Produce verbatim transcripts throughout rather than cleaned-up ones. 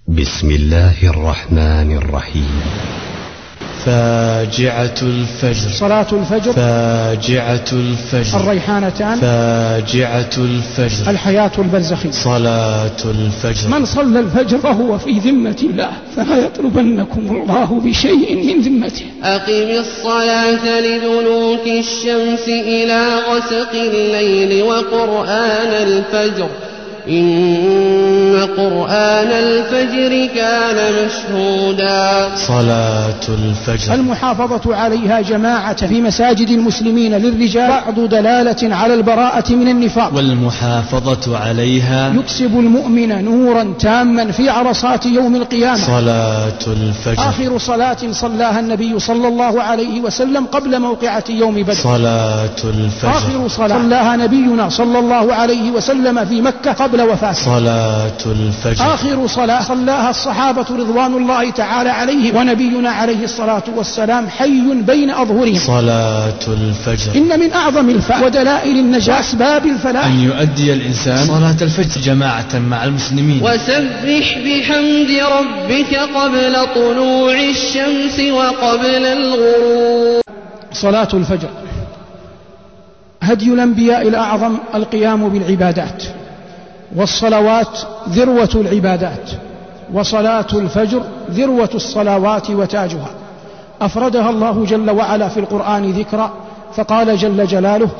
بسم الله الرحمن الرحيم. فاجعة الفجر. صلاة الفجر. فاجعة الفجر. الريحانتان. فاجعة الفجر. الحياة البرزخية. صلاة الفجر. من صلى الفجر فهو في ذمة الله، فلا يطلبنكم الله بشيء من ذمته. أقم الصلاة لدلوك الشمس إلى غسق الليل وقرآن الفجر، إن قرآن الفجر كان مشهودا. صلاة الفجر. المحافظة عليها جماعة في مساجد المسلمين للرجال بعض دلالة على البراءة من النفاق، والمحافظة عليها يكسب المؤمن نورا تاما في عرصات يوم القيامة. صلاة الفجر. آخر صلاة صلاها النبي صلى الله عليه وسلم قبل موقعة يوم بدر. صلاة الفجر. آخر صلاة صلاها نبينا صلى الله عليه وسلم في مكة قبل وفاته. صلاة الفجر. آخر صلاة صلاها الصحابة رضوان الله تعالى عليهم ونبينا عليه الصلاة والسلام حي بين أظهرهم. صلاة الفجر. إن من أعظم الفلاح ودلائل النجاة وأسباب الفلاح أن يؤدي الإنسان صلاة الفجر جماعة مع المسلمين. وسبح بحمد ربك قبل طلوع الشمس وقبل الغروب. صلاة الفجر هدي الأنبياء الأعظم القيام بالعبادات، والصلوات ذروة العبادات، وصلاة الفجر ذروة الصلوات وتاجها. أفردها الله جل وعلا في القرآن ذكرا، فقال جل جلاله: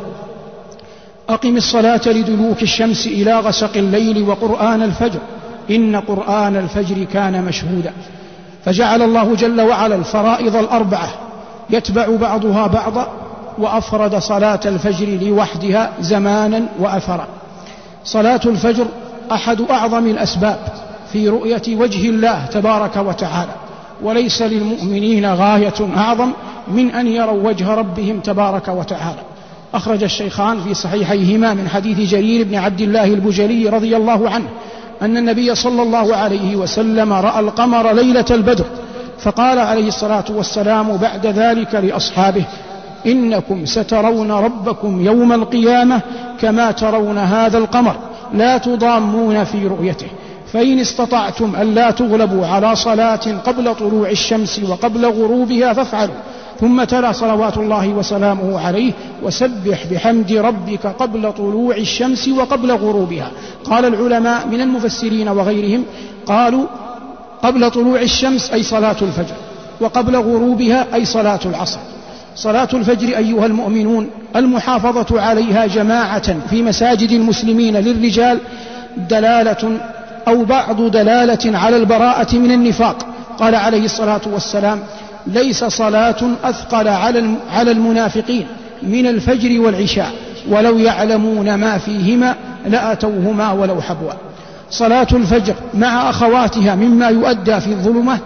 أقم الصلاة لدلوك الشمس إلى غسق الليل وقرآن الفجر إن قرآن الفجر كان مشهودا. فجعل الله جل وعلا الفرائض الأربعة يتبع بعضها بعضا، وأفرد صلاة الفجر لوحدها زمانا وأثرا. صلاة الفجر أحد أعظم الأسباب في رؤية وجه الله تبارك وتعالى، وليس للمؤمنين غاية أعظم من أن يروا وجه ربهم تبارك وتعالى. أخرج الشيخان في صحيحيهما من حديث جرير بن عبد الله البجلي رضي الله عنه أن النبي صلى الله عليه وسلم رأى القمر ليلة البدر، فقال عليه الصلاة والسلام بعد ذلك لأصحابه: إنكم سترون ربكم يوم القيامة كما ترون هذا القمر، لا تضامون في رؤيته، فإن استطعتم أن لا تغلبوا على صلاة قبل طلوع الشمس وقبل غروبها فافعلوا. ثم تلا صلوات الله وسلامه عليه: وسبح بحمد ربك قبل طلوع الشمس وقبل غروبها. قال العلماء من المفسرين وغيرهم قالوا: قبل طلوع الشمس أي صلاة الفجر، وقبل غروبها أي صلاة العصر. صلاة الفجر أيها المؤمنون المحافظة عليها جماعة في مساجد المسلمين للرجال دلالة أو بعض دلالة على البراءة من النفاق. قال عليه الصلاة والسلام: ليس صلاة أثقل على المنافقين من الفجر والعشاء، ولو يعلمون ما فيهما لأتوهما ولو حبوا. صلاة الفجر مع أخواتها مما يؤدى في الظلمة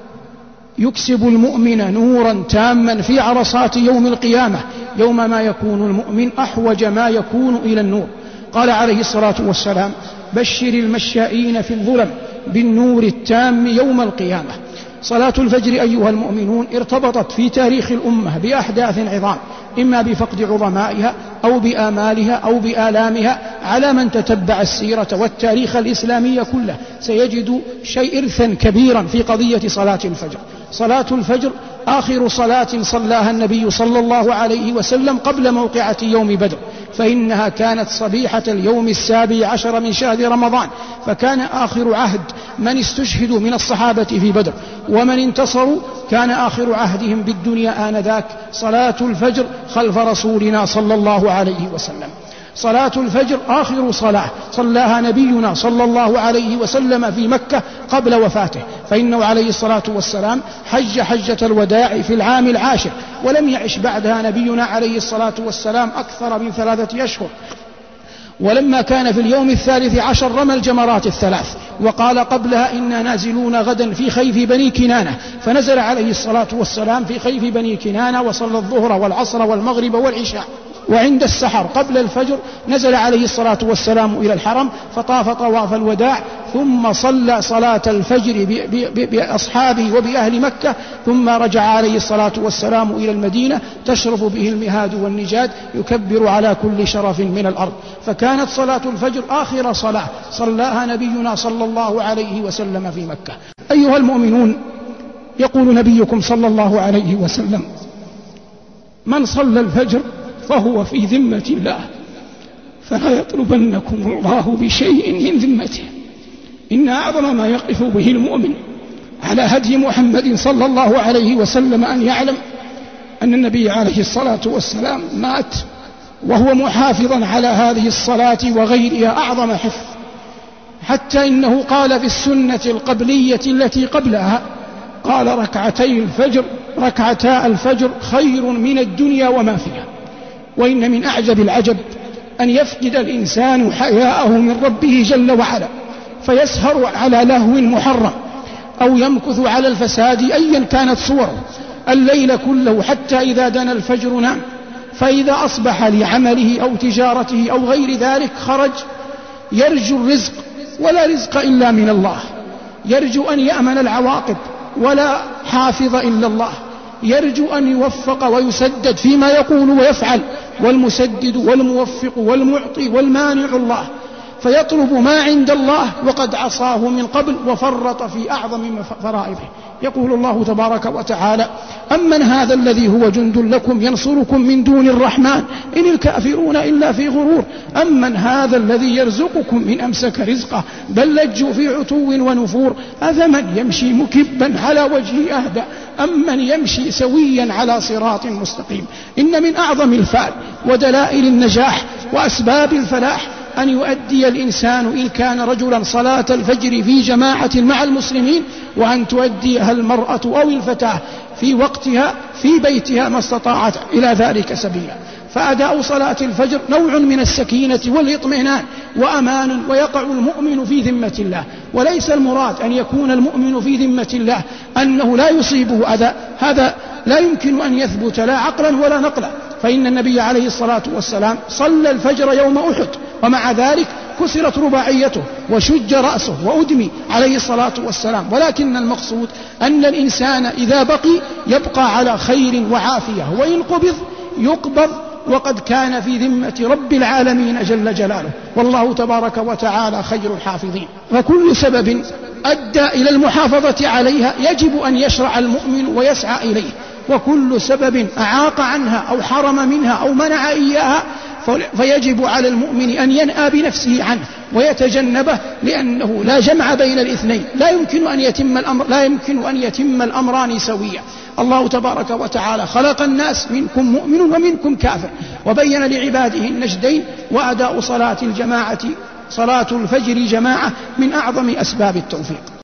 يكسب المؤمن نورا تاما في عرصات يوم القيامة، يوم ما يكون المؤمن أحوج ما يكون إلى النور. قال عليه الصلاة والسلام: بشر المشائين في الظلم بالنور التام يوم القيامة. صلاة الفجر أيها المؤمنون ارتبطت في تاريخ الأمة بأحداث عظام، إما بفقد عظمائها أو بآمالها أو بآلامها. على من تتبع السيرة والتاريخ الإسلامي كله سيجد شيء إرثا كبيرا في قضية صلاة الفجر. صلاة الفجر آخر صلاة صلاها النبي صلى الله عليه وسلم قبل موقعة يوم بدر، فإنها كانت صبيحة اليوم السابع عشر من شهر رمضان، فكان آخر عهد من استشهدوا من الصحابة في بدر ومن انتصروا كان آخر عهدهم بالدنيا آنذاك صلاة الفجر خلف رسولنا صلى الله عليه وسلم. صلاة الفجر آخر صلاة صلاها نبينا صلى الله عليه وسلم في مكة قبل وفاته، فإنه عليه الصلاة والسلام حج حجة الوداع في العام العاشر، ولم يعش بعدها نبينا عليه الصلاة والسلام أكثر من ثلاثة أشهر. ولما كان في اليوم الثالث عشر رمى الجمرات الثلاث، وقال قبلها: إنا نازلون غدا في خيف بني كنانة، فنزل عليه الصلاة والسلام في خيف بني كنانة وصلى الظهر والعصر والمغرب والعشاء. وعند السحر قبل الفجر نزل عليه الصلاة والسلام إلى الحرم فطاف طواف الوداع، ثم صلى صلاة الفجر بأصحابه وبأهل مكة، ثم رجع عليه الصلاة والسلام إلى المدينة تشرب به المهاد والنجاد، يكبر على كل شرف من الأرض. فكانت صلاة الفجر آخر صلاة صلاها نبينا صلى الله عليه وسلم في مكة. أيها المؤمنون، يقول نبيكم صلى الله عليه وسلم: من صلى الفجر فهو في ذمة الله، فلا يطلبنكم الله بشيء من ذمته. إن أعظم ما يقف به المؤمن على هدي محمد صلى الله عليه وسلم أن يعلم أن النبي عليه الصلاة والسلام مات وهو محافظا على هذه الصلاة وغيرها أعظم حفظ، حتى إنه قال في السنة القبلية التي قبلها، قال: ركعتي الفجر ركعتا الفجر خير من الدنيا وما فيها. وإن من أعجب العجب أن يفقد الإنسان حياءه من ربه جل وعلا، فيسهر على لهو محرم أو يمكث على الفساد أيا كانت صوره الليل كله حتى إذا دنا الفجر نام، فإذا أصبح لعمله أو تجارته أو غير ذلك خرج يرجو الرزق، ولا رزق إلا من الله، يرجو أن يأمن العواقب، ولا حافظ إلا الله، يرجو أن يوفق ويسدد فيما يقول ويفعل، والمسدد والموفق والمعطي والمانع الله، فيطلب ما عند الله وقد عصاه من قبل وفرط في أعظم فرائضه. يقول الله تبارك وتعالى: أمن هذا الذي هو جند لكم ينصركم من دون الرحمن إن الكافرون إلا في غرور، أمن هذا الذي يرزقكم من أمسك رزقه بل لجوا في عتو ونفور، أفمن يمشي مكبا على وجهه أهدى أمن يمشي سويا على صراط مستقيم. إن من أعظم الفعل ودلائل النجاح وأسباب الفلاح أن يؤدي الإنسان إن كان رجلا صلاة الفجر في جماعة مع المسلمين، وأن تؤديها المرأة أو الفتاة في وقتها في بيتها ما استطاعت إلى ذلك سبيلا. فأداء صلاة الفجر نوع من السكينة والإطمئنان وأمان، ويقع المؤمن في ذمة الله. وليس المراد أن يكون المؤمن في ذمة الله أنه لا يصيبه أذى، هذا لا يمكن أن يثبت لا عقلا ولا نقلا، فإن النبي عليه الصلاة والسلام صلى الفجر يوم أحد، ومع ذلك كسرت رباعيته وشج رأسه وأدمي عليه الصلاة والسلام. ولكن المقصود أن الإنسان إذا بقي يبقى على خير وعافية، وإن قبض يقبض وقد كان في ذمة رب العالمين جل جلاله، والله تبارك وتعالى خير الحافظين. وكل سبب أدى إلى المحافظة عليها يجب أن يشرع المؤمن ويسعى إليه، وكل سبب أعاق عنها أو حرم منها أو منع إياها فيجب على المؤمن أن ينأى بنفسه عنه ويتجنبه، لأنه لا جمع بين الاثنين، لا يمكن أن يتم الأمر لا يمكن أن يتم الأمران سويا. الله تبارك وتعالى خلق الناس منكم مؤمن ومنكم كافر، وبين لعباده النجدين، وأداء صلاة الجماعة صلاة الفجر جماعة من أعظم أسباب التوفيق.